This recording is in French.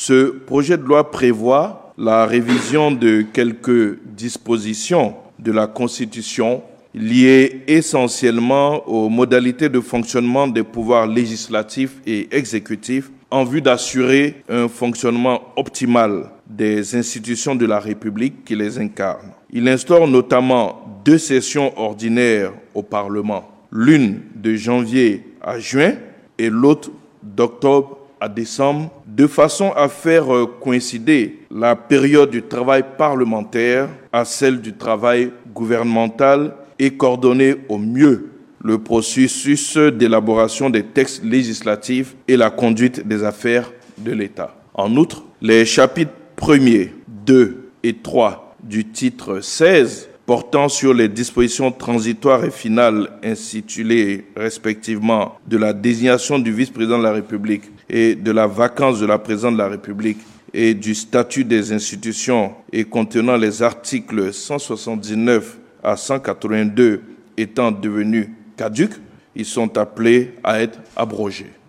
Ce projet de loi prévoit la révision de quelques dispositions de la Constitution liées essentiellement aux modalités de fonctionnement des pouvoirs législatifs et exécutifs en vue d'assurer un fonctionnement optimal des institutions de la République qui les incarnent. Il instaure notamment 2 sessions ordinaires au Parlement, l'une de janvier à juin et l'autre d'octobre à décembre, de façon à faire coïncider la période du travail parlementaire à celle du travail gouvernemental et coordonner au mieux le processus d'élaboration des textes législatifs et la conduite des affaires de l'État. En outre, les chapitres 1er, 2 et 3 du titre 16 portant sur les dispositions transitoires et finales intitulées respectivement de la désignation du vice-président de la République et de la vacance de la présidente de la République et du statut des institutions et contenant les articles 179 à 182 étant devenus caducs, ils sont appelés à être abrogés.